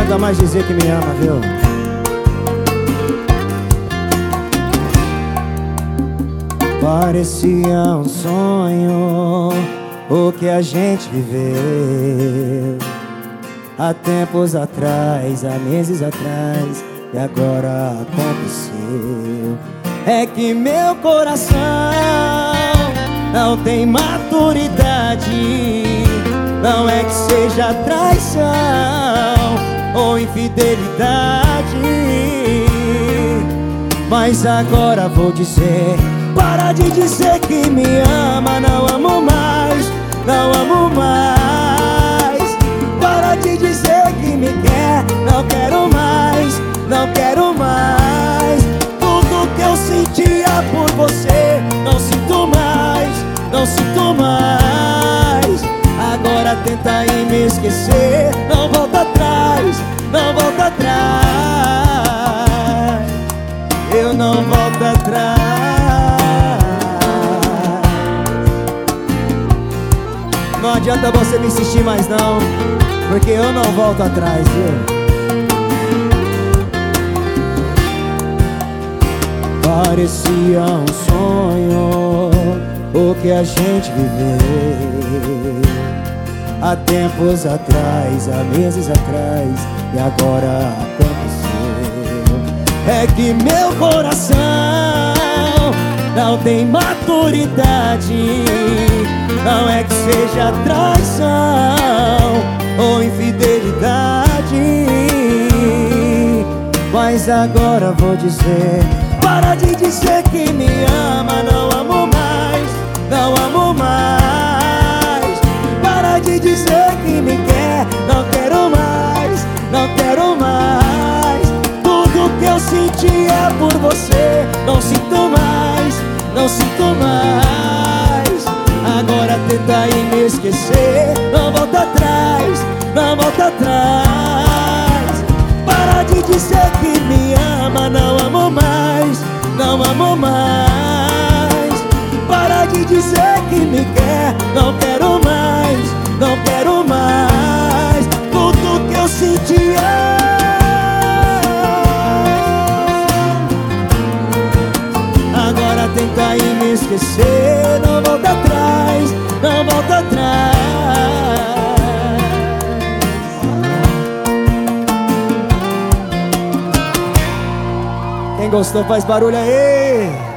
adianta mais dizer que me ama, viu? Parecia um sonho o que a gente viveu há tempos atrás, há meses atrás, e agora aconteceu. É que meu coração não tem maturidade. Não é que seja traição ou infidelidade, mas agora vou dizer: para de dizer que me ama, não amo mais, não amo mais. Para de dizer que me quer, não quero mais, não quero mais. Tudo que eu sentia por você, não sinto mais, não sinto mais. Agora tenta em me esquecer, não volta atrás, não volta atrás. Eu não volto atrás. Não adianta você me insistir mais não, porque eu não volto atrás, viu? Parecia um sonho o que a gente viveu há tempos atrás, há meses atrás, e agora aconteceu. É que meu coração não tem maturidade. Não é que seja traição ou infidelidade, mas agora vou dizer: para de dizer que me ama, não amo mais, não amo mais. Para de dizer que me quer, não quero mais, não quero mais. Tudo que eu sentia por você, não sinto mais, não sinto mais. Agora tenta em me esquecer, não volta atrás, não volta atrás. Para de dizer que me ama, não amo mais, não amo mais. Para de dizer que me quer, não quero mais, não quero mais. Tudo que eu sentia, agora tenta em me esquecer, não volta atrás, não volta atrás. Quem gostou faz barulho aí.